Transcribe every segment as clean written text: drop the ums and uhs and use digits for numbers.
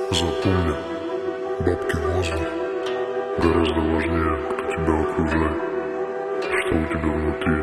Запомни, бабки воздух гораздо важнее, кто тебя окружает, что у тебя внутри.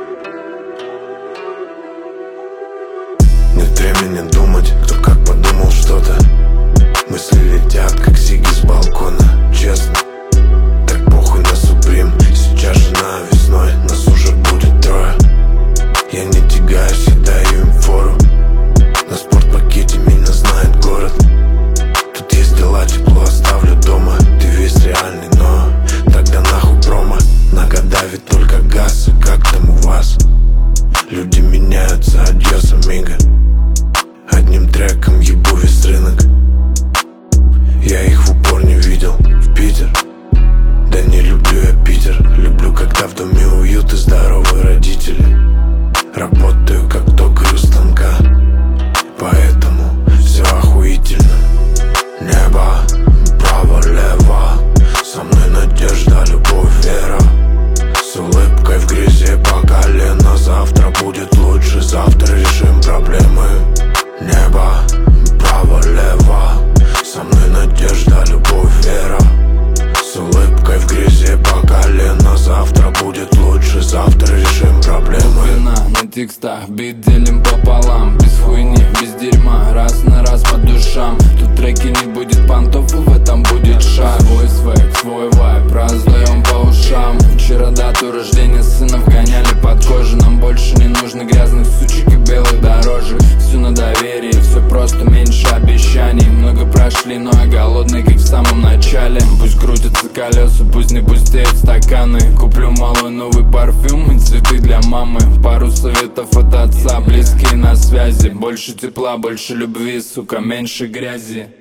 Нет времени думать, кто как подумал что-то. Мысли летят, как сиги с балкона. Честно, так похуй на Суприм. Сейчас жена весной, нас уже будет трое. Я не тягаюсь и даю им фору. На спортпакете меня знает город. Тут есть дела, тепло оставлю дома. Ты весь реальный, но тогда нахуй промо. Нагода ведь только газ, а как там у вас? Люди меняются, адьос, амиго. Одним треком ебу весь рынок. Я их в упор не видел. В Питер? Да не люблю я Питер. Люблю, когда в доме уют и здоровые родители. Работаю как токарь у станка, поэтому все охуительно. Небо, право-лево, со мной надежда, любовь, вера. С улыбкой в грязи по колено. Завтра будет лучше, завтра решим проблемы. Небо, право-лево, со мной надежда, любовь, вера. С улыбкой в грязи по колено. Завтра будет лучше, завтра решим проблемы. Вина на текстах, бит делим пополам. Без хуйни, без дерьма, раз на раз по душам. Тут треки не будет понтов, и в этом будет шаг. Свой свек, свой вайб, раздаем по ушам. Вчера дату рождения сына вгоняли под кожу. Нам больше не нужно грязных сучек и белых дорожек. Все на доверии, все просто, меньше обещаний. Много прошли, но я голодный, как в самом начале. Пусть крутятся колеса, пусть не пустеют стаканы. Куплю малой новый парфюм и цветы для мамы. Пару советов от отца, близкие на связи. Больше тепла, больше любви, сука, меньше грязи.